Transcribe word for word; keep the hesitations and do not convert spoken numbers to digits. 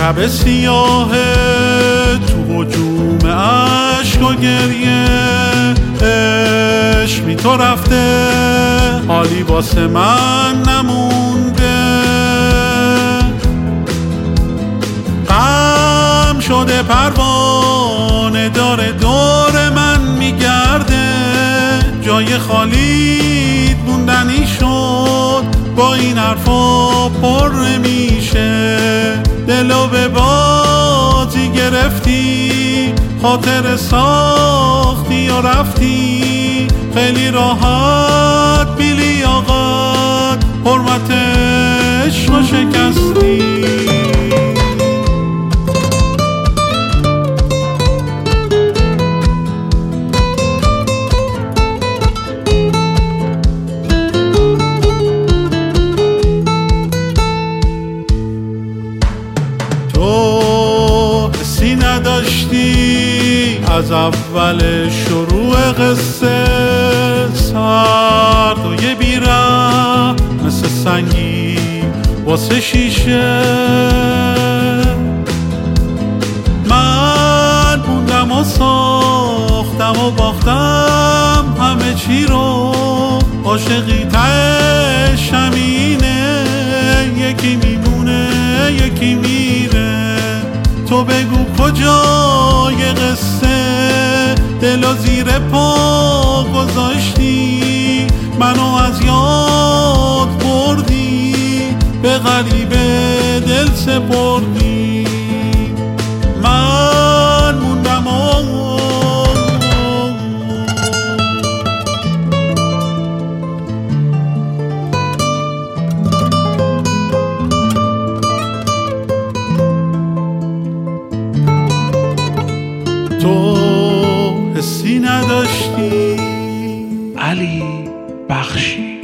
شب سیاه تو هجوم عشق و گریه، عشق بی تو رفته حالی واسه من نمونده. غم شده پروانه داره دور من میگرده، جای خالیت موندنی شد با این حرفا پر نمیشه. دلو به بازی گرفتی، خاطر ساختی و رفتی، خیلی راحت بی لیاقت حرمت عشق رو شکستی. نداشتی از اول شروع قصه، سرد و یه بیره مثل سنگی واسه شیشه. من موندم و ساختم و باختم همه چی رو، عاشقی تهش همینه، یکی میمونه یکی میره. تو بگو کجای قصه، دلو زیر پا گذاشتی، منو از یاد بردی، به غریبه دل سپردی. من موندم و تو حسی نداشتی. علی بخشی.